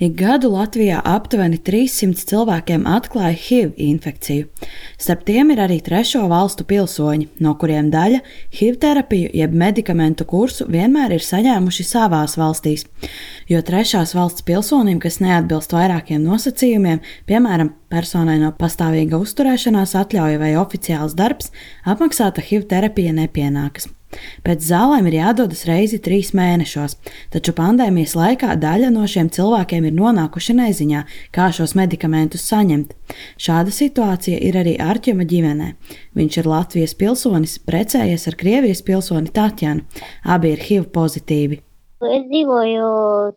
Ik gadu Latvijā aptuveni 300 cilvēkiem atklāja HIV infekciju. Starp tiem ir arī trešo valstu pilsoņi, no kuriem daļa HIV terapiju jeb medikamentu kursu vienmēr ir saņēmuši savās valstīs. Jo trešās valsts pilsonim, kas neatbilst vairākiem nosacījumiem, piemēram, personai no pastāvīga uzturēšanās atļauja vai oficiāls darbs, apmaksāta HIV terapija nepienākas. Pēc zālēm ir jādodas reizi 3 mēnešos, taču pandēmijas laikā daļa no šiem cilvēkiem ir nonākuši neziņā, kā šos medikamentus saņemt. Šāda situācija ir arī Arķema ģimenē. Viņš ir Latvijas pilsonis, precējies ar Krievijas pilsoni Tatjanu. Abi ir HIV pozitīvi. Es dzīvoju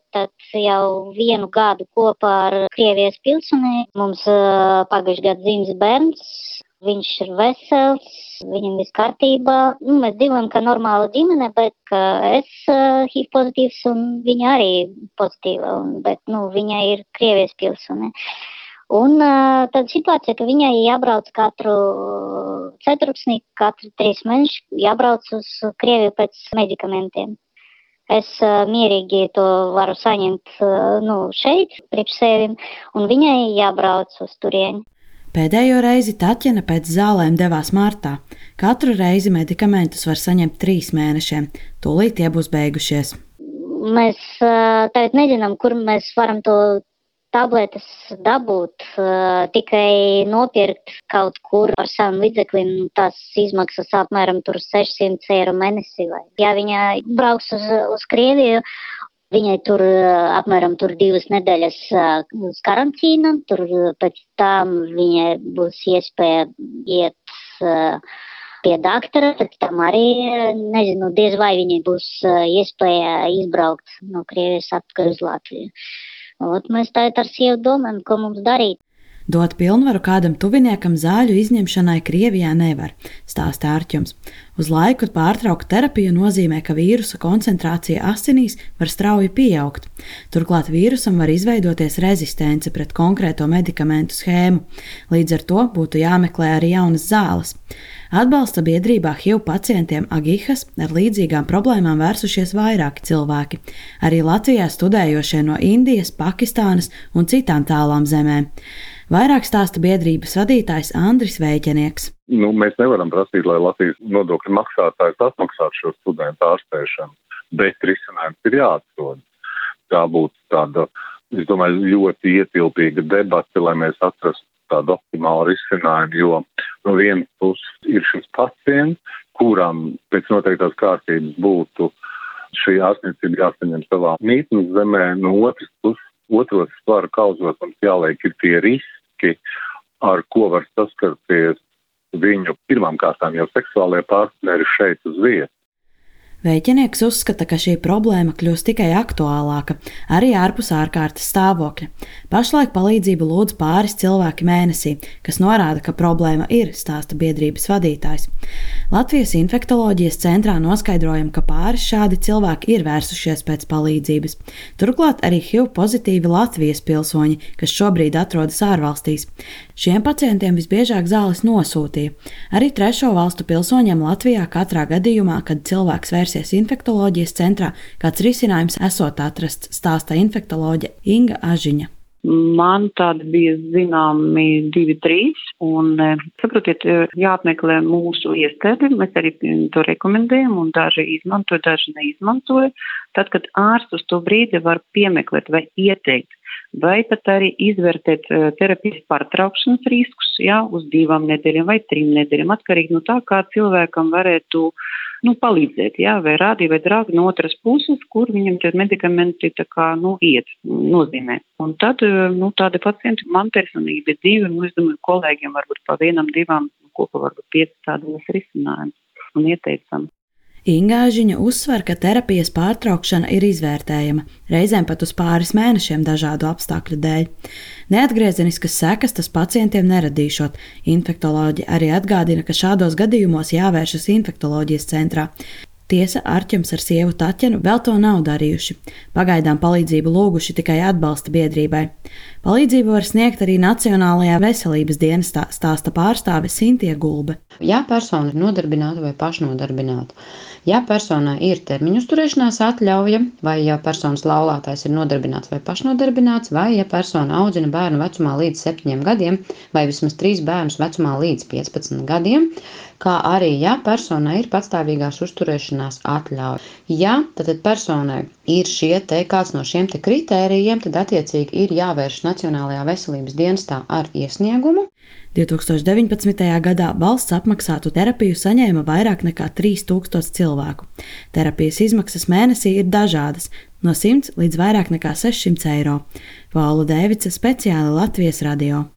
jau 1 gadu kopā ar Krievijas pilsoni. Mums pagājušajā gadā dzimis bērns. Viņš ir vesels, viņam viss kārtībā. Mēs dzīvojam kā normāla ģimene, bet es HIV pozitīvs un viņa arī pozitīva, bet viņa ir Krievijas pilsone. Un tad situācija, ka viņai jābrauc katru ceturksni, katru 3 mēneši jābrauc uz Krieviju pēc medikamentiem. Es mierīgi to varu saņemt šeit, priekš sevim, un viņai jābrauc uz turieni. Pēdējo reizi Tatjana pēc zālēm devās martā. Katru reizi medikamentus var saņemt 3 mēnešiem. Tūlīt tie būs beigušies. Mēs tagad nezinām, kur mēs varam to tabletes dabūt. Tikai nopirkt kaut kur ar saviem līdzekļiem. Tas izmaksas apmēram 600 eiro mēnesī. Ja viņa brauks uz Krieviju, viņai tur apmēram 2 nedēļas uz karantīnu, tur pēc tam viņai būs iespēja iet pie doktora, pēc tam arī, diez vai viņai būs iespēja izbraukt no Krievijas atpakaļ uz Latviju. Mēs tagad ar sievu domājam, ko mums darīt. Dot pilnvaru kādam tuviniekam zāļu izņemšanai Krievijā nevar, stāsta Arķems. Uz laiku pārtraukt terapiju nozīmē, ka vīrusa koncentrācija asinīs var strauji pieaugt. Turklāt vīrusam var izveidoties rezistence pret konkrēto medikamentu schēmu. Līdz ar to būtu jāmeklē arī jaunas zāles. Atbalsta biedrībā HIV pacientiem Agihas ar līdzīgām problēmām vērsušies vairāki cilvēki. Arī Latvijā studējošie no Indijas, Pakistānas un citām tālām zemēm. Vairāk stāsta biedrības vadītājs Andris Veiķenieks. Mēs nevaram prasīt, lai Latvijas nodokļu maksātājs atmaksātu šo studentu ārstēšanu, bet risinājums ir jāatrod. Tā būtu tāda, es domāju, ļoti ietilpīga debate, lai mēs atrastu tādu optimālu risinājumu, jo no vienas puses ir šis pacients, kuram pēc noteiktās kārtības būtu šī ārstniecība jāsaņem savā mītnes zemē, no otras puses, otros svaru kauzos mums jāliek ir tie riski, ar ko var saskarties viņu pirmām kārtām jau seksuālie partneri šeit uz vietas. Veiķenieks uzskata, ka šī problēma kļūst tikai aktuālāka, arī ārpus ārkārtas stāvokļa. Pašlaik palīdzību lūdz pāris cilvēki mēnesī, kas norāda, ka problēma ir, stāsta biedrības vadītājs. Latvijas infektoloģijas centrā noskaidrojam, ka pāris šādi cilvēki ir vērsušies pēc palīdzības. Turklāt arī HIV pozitīvi Latvijas pilsoņi, kas šobrīd atrodas ārvalstīs. Šiem pacientiem visbiežāk zāles nosūtīja. Arī trešo valstu pilsoņiem Latvijā katrā gadījumā, kad cilvēks vērsies infektoloģijas centrā, kāds risinājums esot atrasts, stāsta infektoloģe Inga Ažiņa. Man tādi bija zināmi 2-3, un, saprotiet, jāapmeklē mūsu iestādi, mēs arī to rekomendējam, un daži izmantoja, daži neizmantoja. Tad, kad ārsts uz to brīdi var piemeklēt vai ieteikt, vai pat arī izvērtēt terapijas pārtraukšanas riskus, uz 2 nedēļām vai 3 nedēļām, atkarīgi no tā, kā cilvēkam varētu palīdzēt, vai rādi, vai draugi no otras puses, kur viņam tie medikamenti iet, nozīmē. Un tad, tādi pacienti man personīgi bija 2, un es domāju, kolēģiem varbūt pa 1-2, kopā varbūt 5 tādi mēs risinājām un ieteicam. Inga Ažiņa uzsver, ka terapijas pārtraukšana ir izvērtējama, reizēm pat uz pāris mēnešiem dažādu apstākļu dēļ. Neatgriezeniskas sekas tas pacientiem neradīšot. Infektoloģi arī atgādina, ka šādos gadījumos jāvēršas infektoloģijas centrā. Tiesa, Arķems ar sievu Taķenu vēl to nav darījuši. Pagaidām palīdzību lūguši tikai atbalsta biedrībai. Palīdzību var sniegt arī Nacionālajā veselības dienestā, stāsta pārstāve Sintie Gulbe. Ja persona ir nodarbināta vai pašnodarbināta, ja personai ir termiņu uzturēšanās atļauja, vai ja personas laulātais ir nodarbināts vai pašnodarbināts, vai ja persona audzina bērnu vecumā līdz 7 gadiem, vai vismaz 3 bērnus vecumā līdz 15 gadiem, kā arī, ja personai ir patstāvīgās uzturēšanās atļauja. Ja tad personai ir kāds no šiem kritērijiem, tad attiecīgi ir jāvērš Nacionālajā veselības dienestā ar iesniegumu. 2019. gadā valsts apmaksātu terapiju saņēma vairāk nekā 3000 cilvēku. Terapijas izmaksas mēnesī ir dažādas, no 100 līdz vairāk nekā 600 eiro. Paula Dēvica, speciāli Latvijas radio.